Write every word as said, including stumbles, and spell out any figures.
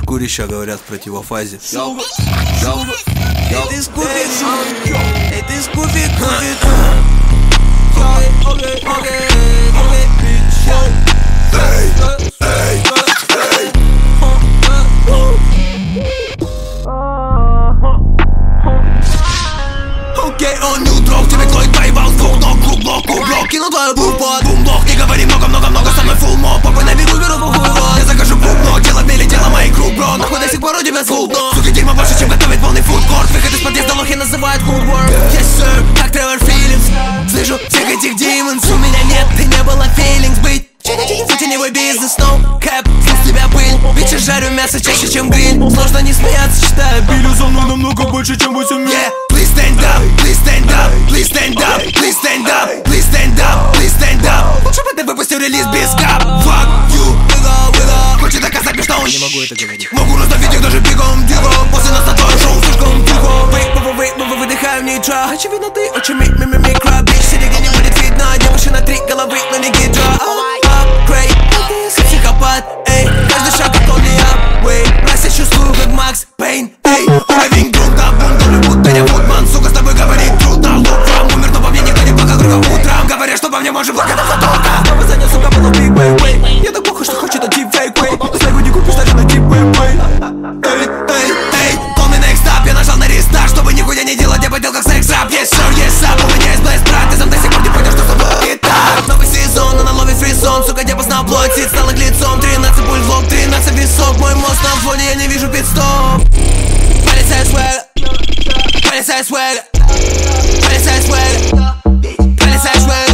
Курища говорят в противофазе. Эй, ты скуфи, эй, ты скуфи, скуфи. Окей, окей, окей, bitch. Эй, эй, эй. Окей, он нью-дрог, тебе Клойд поебал звук, но клуб-блок, клуб-блок. Кинул твою бум-под, бум-блок. Не говори много-много-много, со мной фулл-мод. Попой на бегу, беру похуй рот. Я закажу бум-но, дело бели, дело моих круг, бро. Нахуй до сих пор у тебя звук, но сука, дерьмо больше, чем готовить полный фудкорт. Выход из подъезда лохи называют homework. Yes, sir, как Тревор Филлипс. Слышу всех этих демонс. У меня нет, ты не было feelings быть. Теневой бизнес, no cap, с тебя пыль. Ведь я жарю мясо чаще, чем гриль. Сложно не смеяться, считаю пилю за мной намного больше, чем восемь миль. Yeah, please stand up, please stand up, please stand up, please stand up, please stand up, please stand up. Лучше бы ты выпустил релиз без кап. Fuck you, nigga, nigga. Хочет доказать мне, что он. Не могу это говорить. Могу раздавить их даже бегом, диго. После нас на твое шоу слишком тихо. Вейп, вейп, вейп, мы выдыхаем нитро. Очевидно, ты очень ми ми ми микро. Бич, сиди, где не будет видно. Девушка на три головы, но не гидра. Апгрейд, ты психопат, эй. Каждый шаг как он не апвей. Раз я чувствую, как Макс Пейн, эй. Драйвинг друг да бунту, будто не Вудман. Сука, с тобой говорить трудно. Лук вам умер, но по мне никто не плакал только утром. Говорят, что по мне может плакать только. Снова занес, сука, был big way, way. Я так плохо, что хочет на deep fake way. Снегу не купишь даже на deep way, way. Эй, эй, эй. Call me next up, я нажал на рестарт, чтобы нихуя не делать, я подел как секс-рап. Yes, sir, yes, up, у меня есть блэйс, брат. Ты сам до сих пор не понял, что с тобой и так. Новый сезон, она ловит фрисон. Сука, я познал плоть, сит стал их лицом. Тринадцать пуль в лоб, тринадцать висок. Мой мозг на фоне, я не вижу пит-стоп. Полицай свэг, полицай свэг, полицай свэг, полицай свэг.